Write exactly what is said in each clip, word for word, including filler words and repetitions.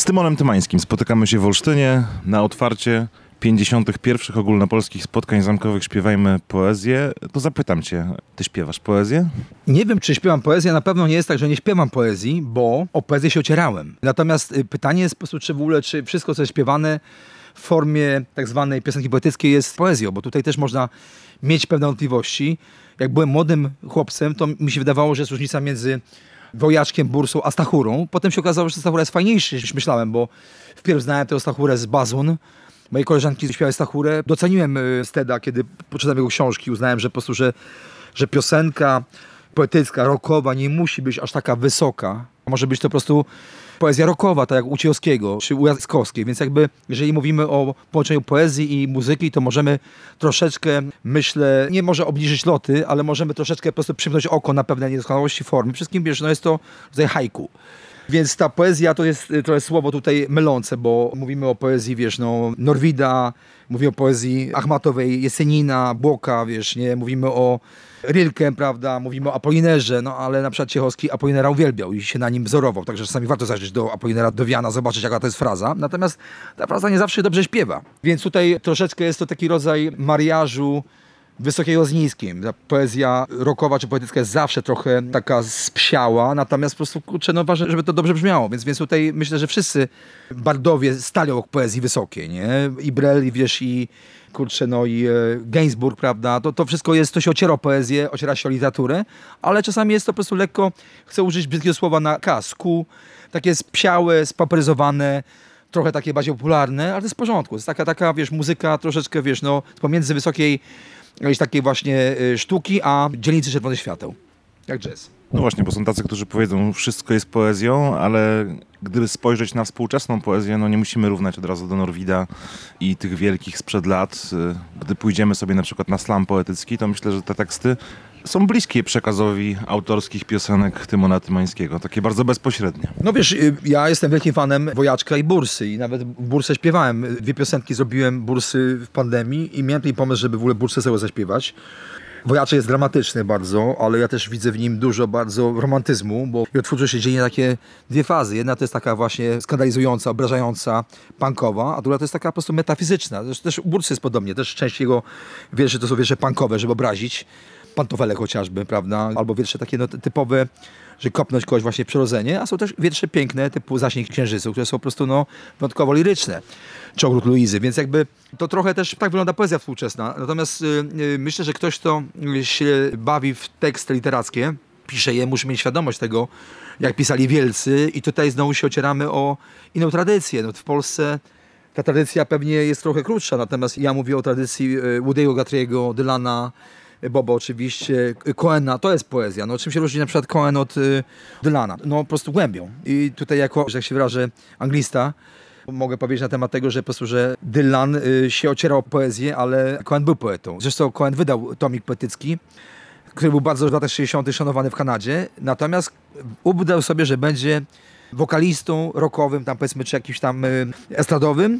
Z Tymonem Tymańskim spotykamy się w Olsztynie na otwarcie pięćdziesiątych pierwszych ogólnopolskich spotkań zamkowych Śpiewajmy Poezję. To zapytam cię, ty śpiewasz poezję? Nie wiem, czy śpiewam poezję. Na pewno nie jest tak, że nie śpiewam poezji, bo o poezję się ocierałem. Natomiast pytanie jest po prostu, czy w ogóle, czy wszystko, co jest śpiewane w formie tak zwanej piosenki poetyckiej jest poezją, bo tutaj też można mieć pewne wątpliwości. Jak byłem młodym chłopcem, to mi się wydawało, że jest różnica między Wojaczkiem, Bursą, a Stachurą. Potem się okazało, że Stachura jest fajniejszy niż myślałem, bo wpierw znałem tę Stachurę z Bazun. Moje koleżanki śpiewały Stachurę. Doceniłem Steda, kiedy poczytałem jego książki. Uznałem, że po prostu, że, że piosenka poetycka, rockowa nie musi być aż taka wysoka. Może być to po prostu poezja rockowa, tak jak u Ciejowskiego czy u Jackowskiej. Więc jakby, jeżeli mówimy o połączeniu poezji i muzyki, to możemy troszeczkę, myślę, nie może obniżyć loty, ale możemy troszeczkę po prostu przymknąć oko na pewne niedoskonałości formy. Wszystkim, wiesz, no jest to rodzaj haiku. Więc ta poezja to jest trochę słowo tutaj mylące, bo mówimy o poezji, wiesz, no, Norwida, mówimy o poezji Achmatowej, Jesenina, Błoka, wiesz, nie, mówimy o Rilke, prawda, mówimy o Apolinerze, no ale na przykład Ciechowski Apolinera uwielbiał i się na nim wzorował, także czasami warto zajrzeć do Apolinera Dowiana, zobaczyć, jaka to jest fraza, natomiast ta fraza nie zawsze dobrze śpiewa, więc tutaj troszeczkę jest to taki rodzaj mariażu wysokiego z niskim. Ta poezja rockowa czy poetycka jest zawsze trochę taka spsiała, natomiast po prostu, kurczę, no ważne, żeby to dobrze brzmiało, więc, więc tutaj myślę, że wszyscy bardowie stali obok poezji wysokiej, nie? I Brel, i wiesz, i kurczę, no i e, Gainsbourg, prawda, to, to wszystko jest, to się ociera o poezję, ociera się o literaturę, ale czasami jest to po prostu lekko, chcę użyć brzydkiego słowa na kasku, takie spsiałe, spaperyzowane, trochę takie bardziej popularne, ale to jest w porządku. To jest taka, taka, wiesz, muzyka troszeczkę, wiesz, no, pomiędzy wysokiej jakiejś takiej właśnie y, sztuki, a dzielnicy czerwonych świateł. Jak jazz. No właśnie, bo są tacy, którzy powiedzą, wszystko jest poezją, ale gdyby spojrzeć na współczesną poezję, no nie musimy równać od razu do Norwida i tych wielkich sprzed lat. Gdy pójdziemy sobie na przykład na slam poetycki, to myślę, że te teksty są bliskie przekazowi autorskich piosenek Tymona Tymańskiego, takie bardzo bezpośrednie. No wiesz, ja jestem wielkim fanem Wojaczka i Bursy i nawet Bursę śpiewałem. Dwie piosenki zrobiłem Bursy w pandemii i miałem ten pomysł, żeby w ogóle Bursę sobie zaśpiewać. Wojaczek jest dramatyczny bardzo, ale ja też widzę w nim dużo bardzo romantyzmu, bo w twórczości się dzieje takie dwie fazy. Jedna to jest taka właśnie skandalizująca, obrażająca, punkowa, a druga to jest taka po prostu metafizyczna. Zresztą też u Bursy jest podobnie. Też część jego wierszy to są wiersze punkowe, żeby obrazić. Pantofele chociażby, prawda? Albo wiersze takie no, typowe, że kopnąć kogoś właśnie w przyrodzenie, a są też wiersze piękne, typu Zaśnieg Księżycu, które są po prostu no, wyjątkowo liryczne. Czy Ogród Luizy, więc jakby to trochę też tak wygląda poezja współczesna. Natomiast yy, myślę, że ktoś, kto się bawi w teksty literackie, pisze je, musi mieć świadomość tego, jak pisali wielcy i tutaj znowu się ocieramy o inną tradycję. No, w Polsce ta tradycja pewnie jest trochę krótsza, natomiast ja mówię o tradycji Woody'ego Guthrie'ego, Dylana, Bobo oczywiście, Cohena, to jest poezja. No, czym się różni na przykład Cohen od y, Dylana? No po prostu głębią. I tutaj jako, że jak się wyrażę, anglista, mogę powiedzieć na temat tego, że po prostu, że Dylan y, się ocierał o poezję, ale Cohen był poetą. Zresztą Cohen wydał tomik poetycki, który był bardzo w latach sześćdziesiątych szanowany w Kanadzie, natomiast udał sobie, że będzie wokalistą rockowym, tam powiedzmy, czy jakimś tam y, estradowym,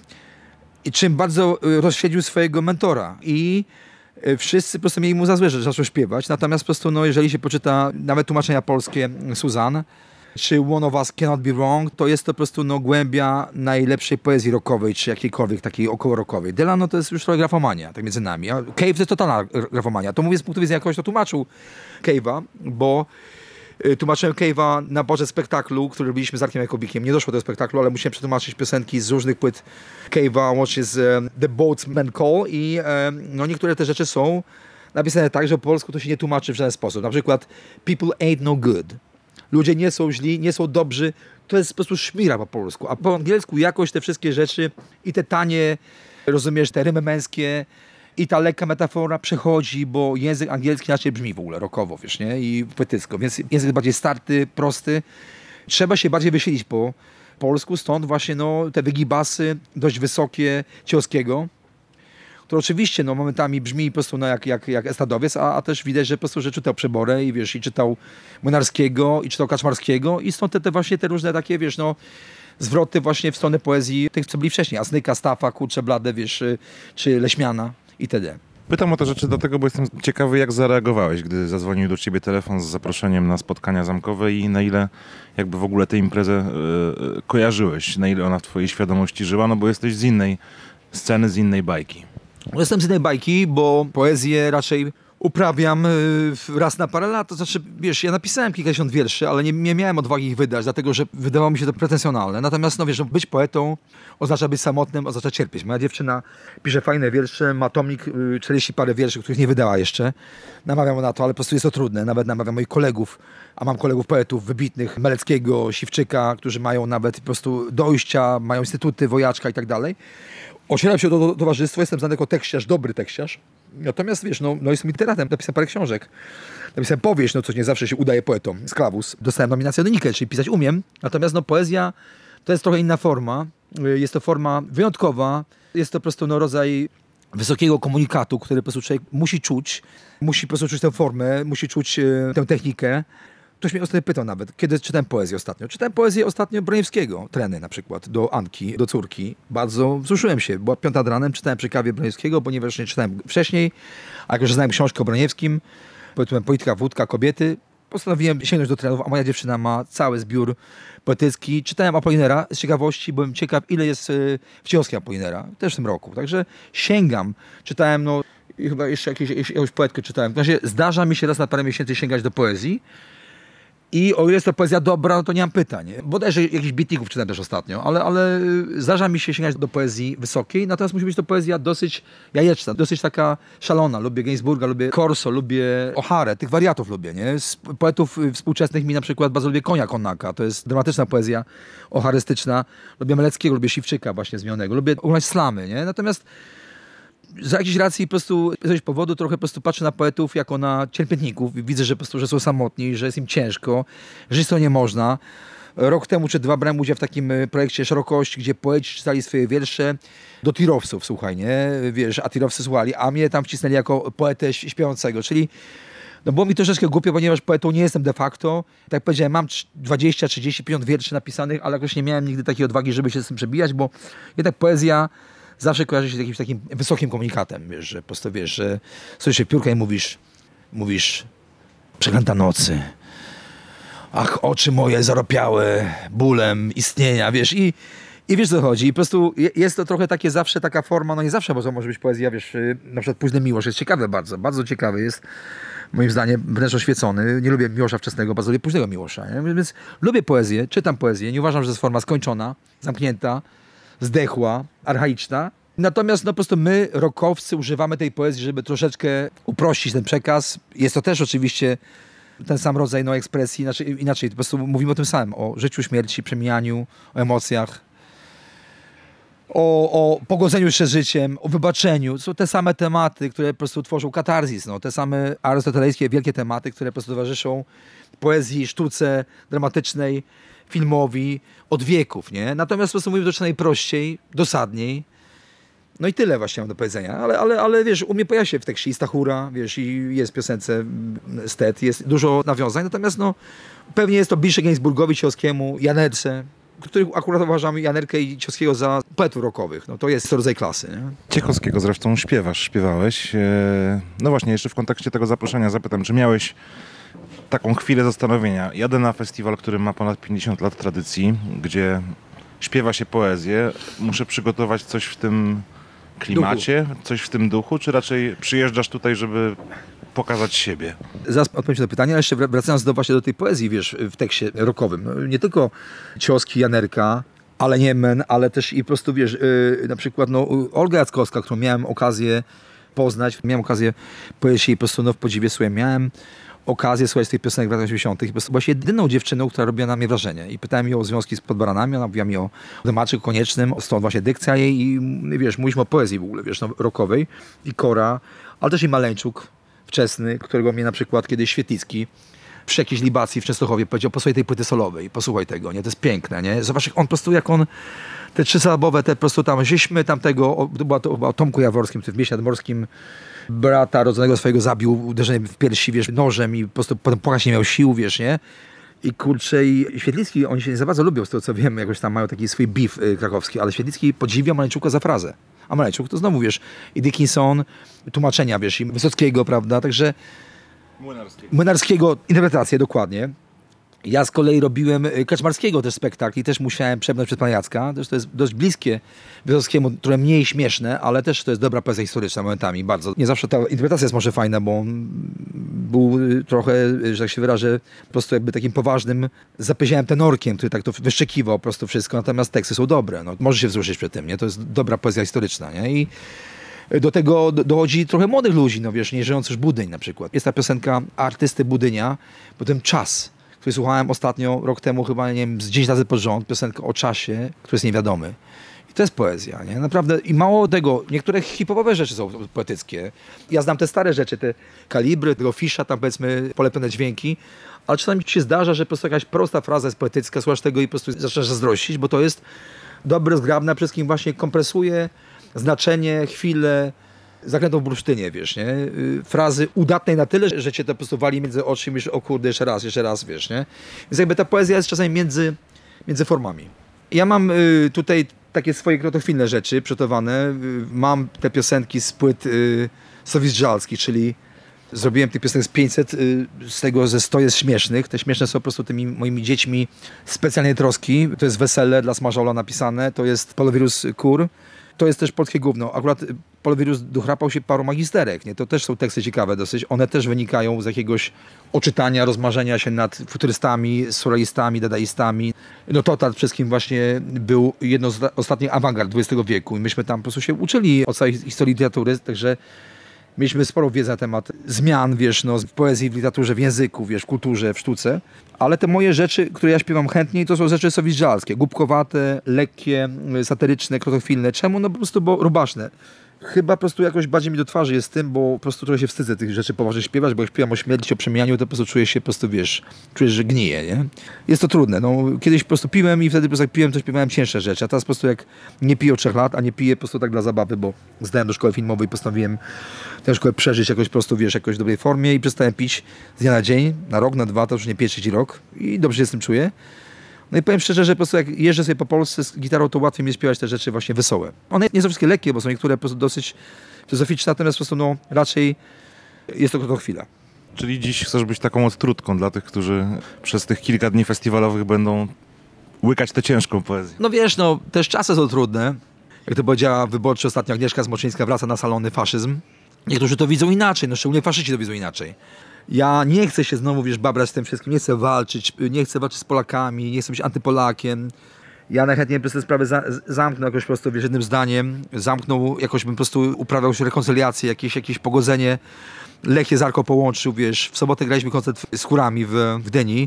i czym bardzo y, rozświecił swojego mentora. I wszyscy po prostu mieli mu za złe, że zaczął śpiewać. Natomiast po prostu, no, jeżeli się poczyta nawet tłumaczenia polskie Suzanne, czy One of Us Cannot Be Wrong, to jest to po prostu no, głębia najlepszej poezji rockowej, czy jakiejkolwiek takiej około rockowej. Dylan, no to jest już trochę grafomania, tak między nami. A Cave to jest totalna grafomania. To mówię z punktu widzenia kogoś, kto tłumaczył Cave'a, bo tłumaczyłem Cave'a na porze spektaklu, który robiliśmy z Arkiem Jakobikiem. Nie doszło do spektaklu, ale musiałem przetłumaczyć piosenki z różnych płyt Cave'a, łącznie z um, The Boatman Call i um, no, niektóre te rzeczy są napisane tak, że po polsku to się nie tłumaczy w żaden sposób. Na przykład People ain't no good. Ludzie nie są źli, nie są dobrzy. To jest po prostu szmira po polsku. A po angielsku jakoś te wszystkie rzeczy i te tanie, rozumiesz, te rymy męskie i ta lekka metafora przechodzi, bo język angielski inaczej brzmi w ogóle rockowo, wiesz, nie? I poetycko. Więc język jest bardziej starty, prosty. Trzeba się bardziej wysilić po polsku, stąd właśnie no, te wygibasy dość wysokie Ciechowskiego, który oczywiście no, momentami brzmi po prostu no, jak, jak, jak estradowiec, a, a też widać, że po prostu że czytał Przeborę i wiesz, i czytał Młynarskiego, i czytał Kaczmarskiego i stąd te, te właśnie te różne takie, wiesz, no zwroty właśnie w stronę poezji tych, co byli wcześniej. Asnyka, Stafa, Kurcze Blade, wiesz, czy Leśmiana itd. Pytam o te rzeczy dlatego, bo jestem ciekawy, jak zareagowałeś, gdy zadzwonił do ciebie telefon z zaproszeniem na spotkania zamkowe i na ile jakby w ogóle tę imprezę y, kojarzyłeś, na ile ona w twojej świadomości żyła, no bo jesteś z innej sceny, z innej bajki. Jestem z innej bajki, bo poezję raczej uprawiam raz na parę lat. To znaczy, wiesz, ja napisałem kilkadziesiąt wierszy, ale nie, nie miałem odwagi ich wydać, dlatego że wydawało mi się to pretensjonalne. Natomiast, no wiesz, no, być poetą oznacza być samotnym, oznacza cierpieć. Moja dziewczyna pisze fajne wiersze, ma tomik, czterdzieści parę wierszy, których nie wydała jeszcze. Namawiam na to, ale po prostu jest to trudne. Nawet namawiam moich kolegów, a mam kolegów poetów wybitnych, Meleckiego, Siwczyka, którzy mają nawet po prostu dojścia, mają instytuty, Wojaczka i tak dalej. Ocieram się do, do towarzystwa, jestem znany jako tekściarz, dobry tekściarz. Natomiast wiesz, no, no jestem literatem, napisałem parę książek. Napisałem powieść, no co nie zawsze się udaje poetom. Sklawus. Dostałem nominację do Nike, czyli pisać umiem. Natomiast no poezja to jest trochę inna forma. Jest to forma wyjątkowa. Jest to po prostu no, rodzaj wysokiego komunikatu, który po prostu człowiek musi czuć. Musi po prostu czuć tę formę, musi czuć e, tę technikę. Ktoś mnie ostatnio pytał nawet, kiedy czytałem poezję ostatnio. Czytałem poezję ostatnio Broniewskiego, Treny na przykład, do Anki, do córki. Bardzo wzruszyłem się. Była piąta nad ranem, czytałem przy kawie Broniewskiego, ponieważ nie czytałem wcześniej, a jak już znałem książkę o Broniewskim, powiedzmy Polityka, wódka, kobiety, postanowiłem sięgnąć do Trenów, a moja dziewczyna ma cały zbiór poetycki. Czytałem Apollinera z ciekawości, byłem ciekaw, ile jest w Ciechowskiej Apollinera, też w tym roku. Także sięgam. Czytałem, no, i chyba jeszcze jakieś, jakąś poetkę czytałem. W razie zdarza mi się raz na parę miesięcy sięgać do poezji. I o ile jest to poezja dobra, no to nie mam pytań. Bodajże jakichś bitników czytałem też ostatnio, ale, ale zdarza mi się sięgać do poezji wysokiej, natomiast musi być to poezja dosyć jajeczna, dosyć taka szalona. Lubię Gainsbourga, lubię Corso, lubię O'Harę, tych wariatów lubię, nie? Z poetów współczesnych mi na przykład bardzo lubię Konia Konaka, to jest dramatyczna poezja ocharystyczna. Lubię Meleckiego, lubię Siwczyka właśnie zmienionego, lubię oglądać slamy, nie? Natomiast z jakiejś racji po prostu, z jakiegoś powodu trochę po prostu patrzę na poetów jako na cierpiętników. Widzę, że po prostu, że są samotni, że jest im ciężko, że żyć to nie można. Rok temu czy dwa brałem udział w takim projekcie Szerokość, gdzie poeci czytali swoje wiersze do tirowców, słuchaj, nie? Wiesz, a tirowcy słuchali, a mnie tam wcisnęli jako poetę śpiewającego, czyli no było mi troszeczkę głupio, ponieważ poetą nie jestem de facto. Tak jak powiedziałem, mam dwadzieścia, trzydzieści, pięćdziesiąt wierszy napisanych, ale jakoś nie miałem nigdy takiej odwagi, żeby się z tym przebijać, bo jednak poezja zawsze kojarzy się z jakimś takim wysokim komunikatem, wiesz, że po prostu wiesz, że słyszysz piórka i mówisz, mówisz przeklęta nocy, ach, oczy moje zaropiałe bólem istnienia, wiesz, i, i wiesz, co chodzi. I po prostu jest to trochę takie zawsze taka forma, no nie zawsze, bo to może być poezja, wiesz, na przykład Późny Miłosz jest ciekawe bardzo, bardzo ciekawy jest, moim zdaniem wręcz oświecony. Nie lubię Miłosza wczesnego, bardzo lubię Późnego Miłosza, nie? Więc lubię poezję, czytam poezję, nie uważam, że to jest forma skończona, zamknięta, zdechła, archaiczna. Natomiast no, po prostu my, rockowcy, używamy tej poezji, żeby troszeczkę uprościć ten przekaz. Jest to też oczywiście ten sam rodzaj no, ekspresji, inaczej, inaczej po prostu mówimy o tym samym, o życiu, śmierci, przemijaniu, o emocjach, o, o pogodzeniu się z życiem, o wybaczeniu. To są te same tematy, które po prostu tworzą katarzis, no, te same arystotelejskie wielkie tematy, które po prostu towarzyszą poezji, sztuce dramatycznej, filmowi od wieków, nie? Natomiast po prostu mówimy to najprościej, dosadniej. No i tyle właśnie mam do powiedzenia. Ale, ale, ale wiesz, u mnie pojawia się w tekście i Stachura, wiesz, i jest w piosence Stet, jest dużo nawiązań. Natomiast no, pewnie jest to bliższe Gainsbourgowi, Ciechowskiemu, Janerce, których akurat uważam Janerkę i Ciechowskiego za poetów rockowych. No to jest rodzaj klasy, nie? Ciechowskiego zresztą śpiewasz, śpiewałeś. No właśnie, jeszcze w kontekście tego zaproszenia zapytam, czy miałeś taką chwilę zastanowienia. Jadę na festiwal, który ma ponad pięćdziesiąt lat tradycji, gdzie śpiewa się poezję. Muszę przygotować coś w tym klimacie, duchu. Coś w tym duchu, czy raczej przyjeżdżasz tutaj, żeby pokazać siebie? Zaraz odpowiem na pytanie, ale jeszcze wracając do, właśnie do tej poezji, wiesz, w tekście rockowym. No, nie tylko Ciechowski, Janerka, ale Niemen, ale też i po prostu, wiesz, yy, na przykład no, Olga Jackowska, którą miałem okazję poznać, miałem okazję powiedzieć jej po prostu no, w podziwie swoim. Miałem okazję słuchać tych piosenek w latach osiemdziesiątych. Po prostu była jedyną dziewczyną, która robiła na mnie wrażenie. I pytałem ją o związki z Podbaranami, ona mówiła mi o Demaczy Koniecznym, stąd właśnie dykcja jej i wiesz, mówiliśmy o poezji w ogóle, wiesz, no, rockowej i Kora, ale też i Maleńczuk wczesny, którego mnie na przykład kiedyś Świetlicki przy jakiejś libacji w Częstochowie powiedział, posłuchaj tej płyty solowej, posłuchaj tego, nie, to jest piękne, nie, zobacz, on po prostu jak on, te trzysylabowe, te po prostu tam, żeśmy tamtego, to była to o Tomku Jaworskim, w Mieście Nadmorskim, brata rodzonego swojego zabił uderzeniem w piersi, wiesz, nożem i po prostu potem płakać nie miał sił, wiesz, nie, I kurczę, i Świetlicki, oni się nie za bardzo lubią, z tego co wiem, jakoś tam mają taki swój beef y, krakowski, ale Świetlicki podziwia Malejczuka za frazę. A Malejczuk to znowu, wiesz, i Dickinson, tłumaczenia, wiesz, i Wysockiego, prawda, także Młynarskiego. Młynarskiego, interpretację, dokładnie. Ja z kolei robiłem Kaczmarskiego też spektakl i też musiałem przebrnąć przez pana Jacka. Też to jest dość bliskie Wysockiemu, które mniej śmieszne, ale też to jest dobra poezja historyczna momentami, bardzo. Nie zawsze ta interpretacja jest może fajna, bo on był trochę, że tak się wyrażę, po prostu jakby takim poważnym, zapyziałym tenorkiem, który tak to wyszczekiwał po prostu wszystko, natomiast teksty są dobre. No, może się wzruszyć przed tym, nie? To jest dobra poezja historyczna, nie? I do tego dochodzi trochę młodych ludzi, no wiesz, nie żyjący już Budyń na przykład. Jest ta piosenka artysty Budynia, potem Czas, który słuchałem ostatnio, rok temu chyba, nie wiem, z dziesięć razy pod rząd, piosenkę o czasie, który jest niewiadomy. I to jest poezja, nie? Naprawdę. I mało tego, niektóre hip-hopowe rzeczy są poetyckie. Ja znam te stare rzeczy, te kalibry, tego Fisza, tam powiedzmy polepione dźwięki, ale czasami ci się zdarza, że po prostu jakaś prosta fraza jest poetycka, słuchasz tego i po prostu zaczynasz zazdrościć, bo to jest dobre, zgrabne, przede wszystkim właśnie kompresuje znaczenie, chwilę, zaklętą w bursztynie, wiesz, nie? Frazy udatnej na tyle, że cię to po prostu wali między oczy i myślisz, o kurde, jeszcze raz, jeszcze raz, wiesz, nie? Więc jakby ta poezja jest czasami między, między formami. Ja mam y, tutaj takie swoje krotochwilne rzeczy przygotowane. Y, mam te piosenki z płyt y, Sowizdżalskich, czyli zrobiłem tych piosenek z pięćset, y, z tego ze sto jest śmiesznych. Te śmieszne są po prostu tymi moimi dziećmi specjalnej troski. To jest Wesele dla Smażola napisane, to jest Polowirus Kur. To jest też polskie gówno. Akurat Polowirus dochrapał się paru magisterek, nie? To też są teksty ciekawe dosyć. One też wynikają z jakiegoś oczytania, rozmarzenia się nad futurystami, surrealistami, dadaistami. No Total przede wszystkim właśnie był jedną z ostatnich awangard dwudziestego wieku i myśmy tam po prostu się uczyli o całej historii literatury, także mieliśmy sporą wiedzę na temat zmian, wiesz, no, w poezji, w literaturze, w języku, wiesz, w kulturze, w sztuce. Ale te moje rzeczy, które ja śpiewam chętniej, to są rzeczy sowizdżalskie. Głupkowate, lekkie, satyryczne, krotochwilne. Czemu? No po prostu, bo rubaszne. Chyba po prostu jakoś bardziej mi do twarzy jest tym, bo po prostu trochę się wstydzę tych rzeczy poważnie śpiewać, bo jak śpiewam o śmierci, o przemienianiu, to po prostu czuję się po prostu, wiesz, czujesz, że gnije, nie? Jest to trudne. No, kiedyś po prostu piłem i wtedy po prostu jak piłem, to śpiewałem cięższe rzeczy, a teraz po prostu jak nie piję od trzech lat, a nie piję po prostu tak dla zabawy, bo zdałem do szkoły filmowej i postanowiłem tę szkołę przeżyć jakoś po prostu, wiesz, jakoś w dobrej formie i przestałem pić z dnia na dzień, na rok, na dwa, to już nie piję trzeci rok i dobrze się z tym czuję. No i powiem szczerze, że po prostu jak jeżdżę sobie po Polsce z gitarą, to łatwiej mi śpiewać te rzeczy właśnie wesołe. One nie są wszystkie lekkie, bo są niektóre po prostu dosyć filozoficzne, natomiast po prostu no, raczej jest to tylko chwila. Czyli dziś chcesz być taką odtrutką dla tych, którzy przez tych kilka dni festiwalowych będą łykać tę ciężką poezję. No wiesz, no też czasy są trudne. Jak to powiedziała wyborczo ostatnio Agnieszka Zmoczyńska, wraca na salony faszyzm. Niektórzy to widzą inaczej, no szczególnie faszyści to widzą inaczej. Ja nie chcę się znowu, wiesz, babrać z tym wszystkim, nie chcę walczyć, nie chcę walczyć z Polakami, nie chcę być antypolakiem. Ja najchętniej przez tę sprawę za, zamknął jakoś po prostu, wiesz, jednym zdaniem, zamknął, jakoś bym po prostu uprawiał już rekonciliację, jakieś, jakieś pogodzenie. Lechie z Arką połączył, wiesz, w sobotę graliśmy koncert z chórami w, w Gdyni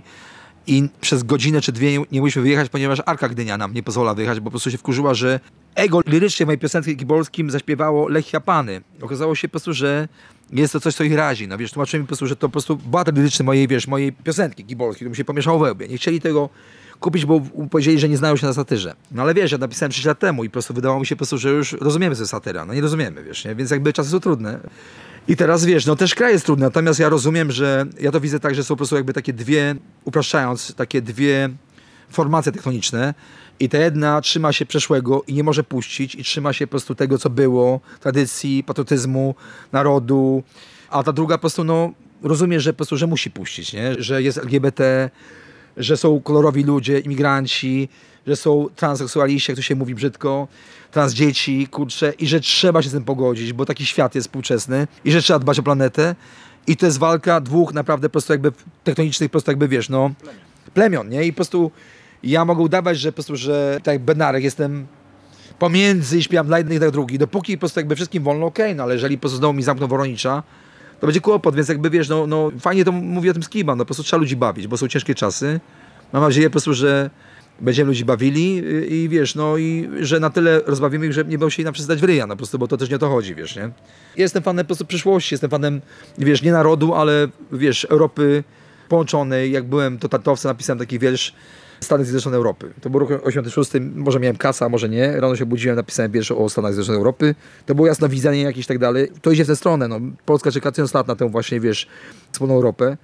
i przez godzinę czy dwie nie, nie mogliśmy wyjechać, ponieważ Arka Gdynia nam nie pozwala wyjechać, bo po prostu się wkurzyła, że ego lirycznie w mojej piosence kibolskim zaśpiewało Lechia Pany. Okazało się po prostu, że jest to coś, co ich razi. No wiesz, tłumaczyli mi po prostu, że to po prostu bohater liryczny mojej, wiesz, mojej piosenki kibolskiej, który mi się pomieszało we łbie. Nie chcieli tego kupić, bo powiedzieli, że nie znają się na satyrze. No ale wiesz, ja napisałem sześć lat temu i po prostu wydawało mi się po prostu, że już rozumiemy, co jest satyra. No nie rozumiemy, wiesz, nie? Więc jakby czasy są trudne. I teraz wiesz, no też kraj jest trudny, natomiast ja rozumiem, że ja to widzę tak, że są po prostu jakby takie dwie, upraszczając, takie dwie formacje tektoniczne i ta jedna trzyma się przeszłego i nie może puścić i trzyma się po prostu tego, co było, tradycji, patriotyzmu, narodu, a ta druga po prostu, no, rozumie, że po prostu, że musi puścić, nie? Że jest L G B T, że są kolorowi ludzie, imigranci, że są transseksualiści, jak to się mówi brzydko, transdzieci, kurczę, i że trzeba się z tym pogodzić, bo taki świat jest współczesny i że trzeba dbać o planetę i to jest walka dwóch naprawdę po prostu jakby tektonicznych, po prostu jakby, wiesz, no, plemion, nie? I po prostu ja mogę udawać, że po prostu, że tak jak Bednarek jestem pomiędzy i śpiewam dla jednych i dla drugich. Dopóki po prostu jakby wszystkim wolno, okej, okay, no ale jeżeli po prostu znowu mi zamkną Woronicza, to będzie kłopot, więc jakby wiesz, no, no fajnie to mówi o tym Skiba, no po prostu trzeba ludzi bawić, bo są ciężkie czasy. Mam nadzieję po prostu, że będziemy ludzi bawili i, i wiesz, no i że na tyle rozbawimy ich, że nie będą się nam przystać w ryja, no po prostu, bo to też nie o to chodzi, wiesz, nie? Jestem fanem po prostu przyszłości, jestem fanem, wiesz, nie narodu, ale wiesz, Europy połączonej. Jak byłem to tatowcem, napisałem taki wiersz Stany Zjednoczone Europy. To był rok osiemdziesiąty szósty, może miałem kasa, może nie. Rano się budziłem, napisałem wiersz o Stanach Zjednoczonych Europy. To było jasnowidzenie jakieś tak dalej. To idzie w tę stronę. No. Polska czeka tysiąc lat na tę właśnie, wiesz, wspólną Europę.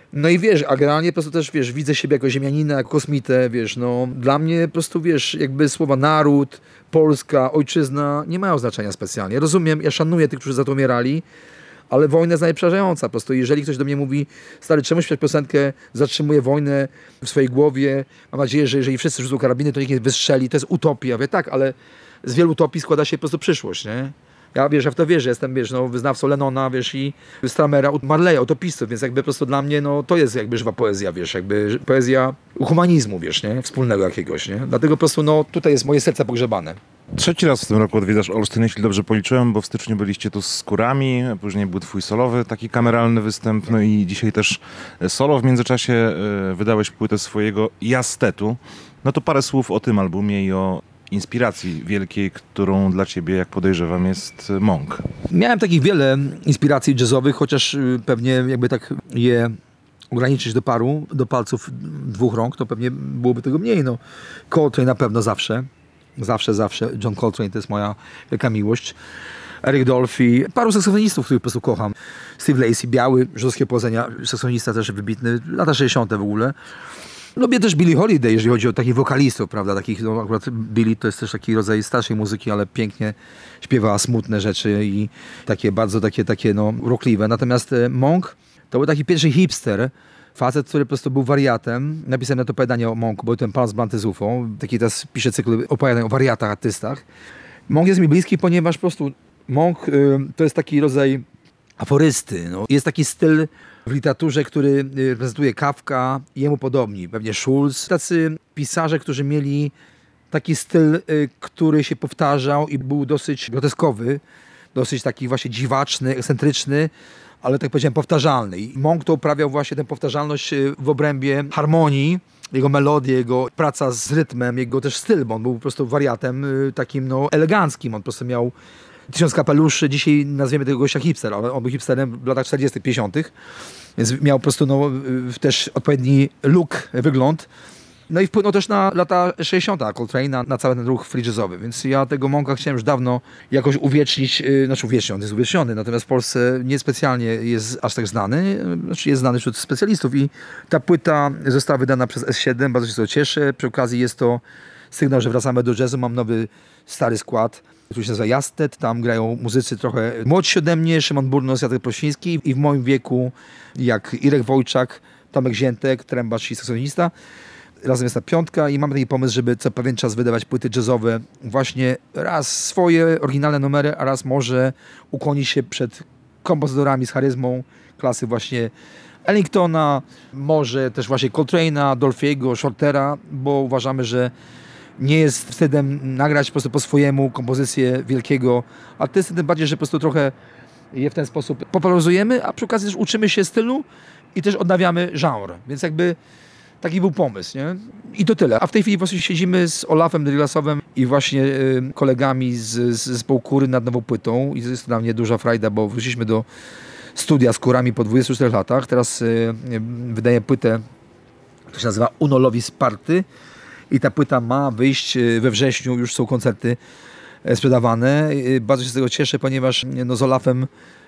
No i wiesz, a generalnie po prostu też, wiesz, widzę siebie jako ziemianina, jako kosmitę, wiesz, no dla mnie po prostu, wiesz, jakby słowa naród, Polska, ojczyzna nie mają znaczenia specjalnie. Rozumiem, ja szanuję tych, którzy za to umierali, ale wojna jest najprzerażająca. Po prostu jeżeli ktoś do mnie mówi, stary, czemu śpiewać piosenkę, zatrzymuje wojnę w swojej głowie, mam nadzieję, że jeżeli wszyscy rzucą karabiny, to nikt nie wystrzeli, to jest utopia. Ja mówię, tak, ale z wielu utopii składa się po prostu przyszłość, nie? Ja, wiesz, ja w to wierzę, jestem, wiesz, no, wyznawcą Lennona, wiesz, i Stramera, Marleya, utopistów, więc jakby po prostu dla mnie, no, to jest jakby żywa poezja, wiesz, jakby poezja humanizmu, wiesz, nie? Wspólnego jakiegoś, nie? Dlatego po prostu, no, tutaj jest moje serce pogrzebane. Trzeci raz w tym roku odwiedzasz Olsztyn, jeśli dobrze policzyłem, bo w styczniu byliście tu z Skórami, później był twój solowy, taki kameralny występ, no i dzisiaj też solo. W międzyczasie e, wydałeś płytę swojego Jastetu. No to parę słów o tym albumie i o inspiracji wielkiej, którą dla ciebie, jak podejrzewam, jest Monk. Miałem takich wiele inspiracji jazzowych, chociaż pewnie jakby tak je ograniczyć do paru, do palców dwóch rąk, to pewnie byłoby tego mniej. No, Coltrane na pewno zawsze. Zawsze, zawsze. John Coltrane to jest moja wielka miłość. Eric Dolphy, paru saksofonistów, których po prostu kocham. Steve Lacy, biały, żydowskiego pochodzenia, saksofonista też wybitny, lata sześćdziesiąte w ogóle. Lubię też Billie Holiday, jeżeli chodzi o takich wokalistów, prawda, takich, no akurat Billie to jest też taki rodzaj starszej muzyki, ale pięknie śpiewała smutne rzeczy i takie bardzo takie, takie no, ruchliwe. Natomiast Monk to był taki pierwszy hipster, facet, który po prostu był wariatem. Napisałem na to opowiadanie o Monku, bo ten pan z Blantyzufą, taki teraz pisze cykl opowiadań o wariatach, artystach. Monk jest mi bliski, ponieważ po prostu Monk y, to jest taki rodzaj aforysty. No. Jest taki styl w literaturze, który reprezentuje Kafka i jemu podobni, pewnie Schulz. Tacy pisarze, którzy mieli taki styl, y, który się powtarzał i był dosyć groteskowy, dosyć taki właśnie dziwaczny, ekscentryczny, ale tak powiedziałem powtarzalny. I Monk to uprawiał właśnie tę powtarzalność w obrębie harmonii, jego melodie, jego praca z rytmem, jego też styl, bo on był po prostu wariatem takim no, eleganckim. On po prostu miał tysiąc kapeluszy, dzisiaj nazwiemy tego gościa hipster, ale on był hipsterem w latach czterdziestych, pięćdziesiątych, więc miał po prostu no, też odpowiedni look, wygląd. No i wpłynął też na lata sześćdziesiąte Coltrane, na, na cały ten ruch free jazzowy, więc ja tego Monka chciałem już dawno jakoś uwiecznić, yy, znaczy uwieczniony, on jest uwieczniony, natomiast w Polsce niespecjalnie jest aż tak znany, znaczy jest znany wśród specjalistów i ta płyta została wydana przez S siedem, bardzo się z tego cieszę, przy okazji jest to sygnał, że wracamy do jazzu, mam nowy, stary skład, który się nazywa Jastet, tam grają muzycy trochę młodsi ode mnie, Szymon Burnos, Jacek Prosiński i w moim wieku jak Irek Wojczak, Tomek Ziętek, trębacz i saksonista. Razem jest ta piątka i mamy taki pomysł, żeby co pewien czas wydawać płyty jazzowe. Właśnie raz swoje oryginalne numery, a raz może ukłonić się przed kompozytorami z charyzmą klasy właśnie Ellingtona, może też właśnie Coltrane'a, Dolphy'ego, Shortera, bo uważamy, że nie jest wstydem nagrać po prostu po swojemu kompozycję wielkiego artysty, tym bardziej, że po prostu trochę je w ten sposób popularyzujemy, a przy okazji też uczymy się stylu i też odnawiamy genre, więc jakby taki był pomysł, nie? I to tyle. A w tej chwili właśnie siedzimy z Olafem Drylasowem i właśnie y, kolegami z, z zespołu Kury nad nową płytą i jest to dla mnie duża frajda, bo wróciliśmy do studia z Kurami po dwudziestu czterech latach. Teraz y, y, wydaję płytę, która się nazywa Unolowi Sparty i ta płyta ma wyjść we wrześniu, już są koncerty sprzedawane. Y, bardzo się z tego cieszę, ponieważ no, z Olafem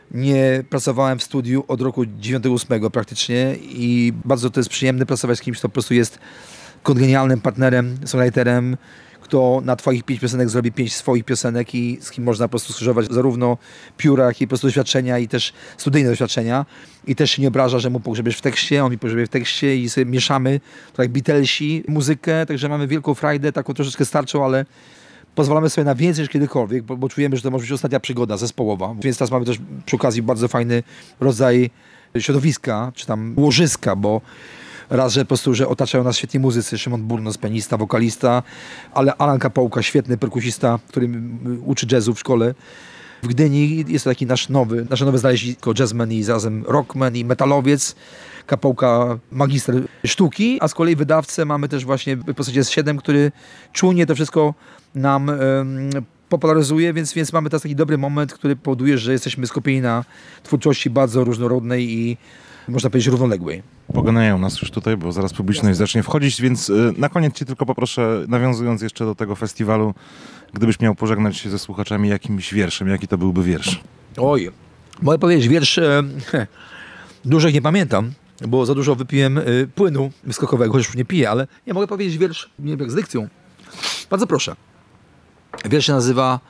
nie pracowałem w studiu od roku dziewięćdziesiątego ósmego praktycznie i bardzo to jest przyjemne pracować z kimś, kto po prostu jest genialnym partnerem, songwriterem, kto na twoich pięć piosenek zrobi pięć swoich piosenek i z kim można po prostu skrzyżować zarówno pióra, jak i po prostu doświadczenia i też studyjne doświadczenia i też się nie obraża, że mu pogrzebiesz w tekście, on mi pogrzebie w tekście i sobie mieszamy, tak jak Beatlesi, muzykę, także mamy wielką frajdę, taką troszeczkę starczą, ale pozwalamy sobie na więcej niż kiedykolwiek, bo, bo czujemy, że to może być ostatnia przygoda zespołowa. Więc teraz mamy też przy okazji bardzo fajny rodzaj środowiska, czy tam łożyska, bo raz, że po prostu, że otaczają nas świetni muzycy, Szymon Burnos, pianista, wokalista, ale Alan Kapołka, świetny perkusista, który uczy jazzu w szkole w Gdyni. Jest to taki nasz nowy, nasze nowe znalezisko, jazzman i zarazem rockman i metalowiec. Kapołka, magister sztuki, a z kolei wydawcę mamy też właśnie w postaci S siedem, który czujnie to wszystko nam um, popularyzuje, więc, więc mamy teraz taki dobry moment, który powoduje, że jesteśmy skupieni na twórczości bardzo różnorodnej i można powiedzieć równoległej. Poganiają nas już tutaj, bo zaraz publiczność zacznie wchodzić, więc na koniec cię tylko poproszę, nawiązując jeszcze do tego festiwalu, gdybyś miał pożegnać się ze słuchaczami jakimś wierszem, jaki to byłby wiersz? Oj, mogę powiedzieć wiersz, e, dużo nie pamiętam, bo za dużo wypiłem y, płynu skokowego, chociaż już nie piję, ale ja mogę powiedzieć wiersz, nie wiem jak z dykcją. Bardzo proszę. Wiersz się nazywa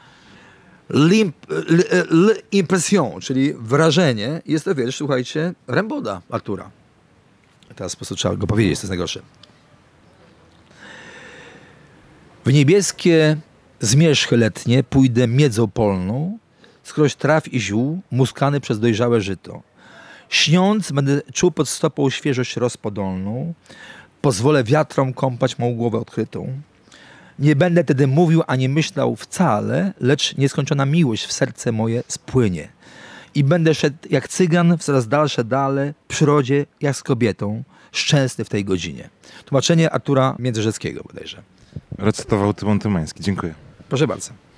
L'impression, czyli wrażenie. Jest to wiersz, słuchajcie, Rimbaуда, Artura. Teraz po prostu trzeba go powiedzieć, to jest najgorsze. W niebieskie zmierzchy letnie pójdę miedzą polną, skroś traw i ziół, muskany przez dojrzałe żyto. Śniąc będę czuł pod stopą świeżość rozpodolną, pozwolę wiatrom kąpać mą głowę odkrytą. Nie będę tedy mówił ani myślał wcale, lecz nieskończona miłość w serce moje spłynie. I będę szedł jak cygan w coraz dalsze dale, w przyrodzie jak z kobietą, szczęsny w tej godzinie. Tłumaczenie Artura Międzyrzeckiego bodajże. Recytował Tymon Tymański. Dziękuję. Proszę bardzo.